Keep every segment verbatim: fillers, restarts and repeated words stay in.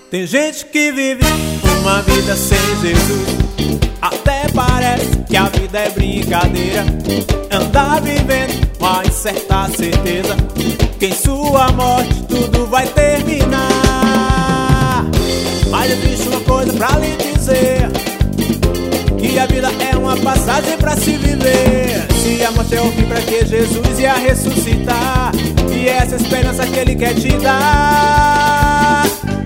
Tem gente que vive uma vida sem Jesus, até parece que a vida é brincadeira. Anda vivendo uma incerta certeza que em sua morte tudo vai terminar. Mas existe uma coisa pra lhe dizer, que a vida é uma passagem pra se viver. Se a morte é o fim, pra que Jesus ia ressuscitar? E essa esperança que Ele quer te dar.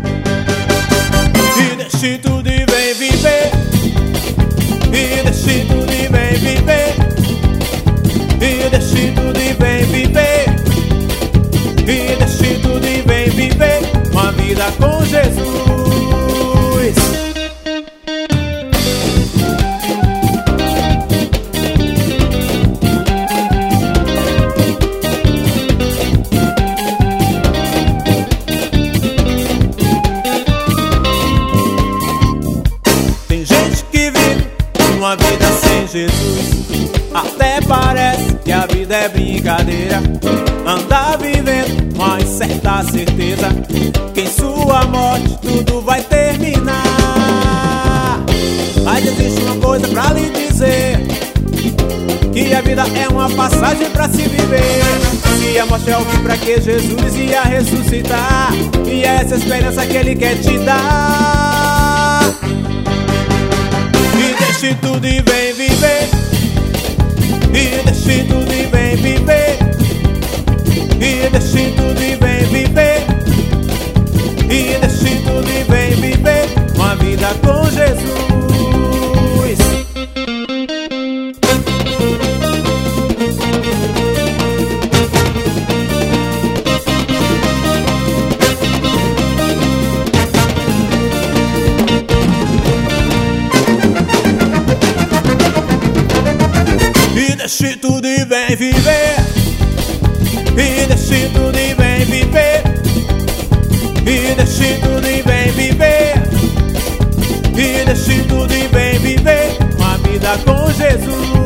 E deixe tudo e vem viver, e deixe tudo e vem viver, e deixe tudo e vem viver, e deixe tudo e vem viver uma vida com Jesus. Uma vida sem Jesus, até parece que a vida é brincadeira. Anda vivendo uma incerta certeza que em sua morte tudo vai terminar. Mas existe uma coisa pra lhe dizer, que a vida é uma passagem pra se viver. Se a morte é o fim, pra que Jesus ia ressuscitar? E essa esperança que Ele quer te dar. Deixe tudo e vem viver, e deixe tudo e vem viver, e deixe tudo e vem viver, e deixe tudo e vem viver uma vida com Jesus. Deixe tudo e vem viver, e deixe tudo e vem viver, e deixe tudo e vem viver, e deixe tudo e vem viver uma vida com Jesus.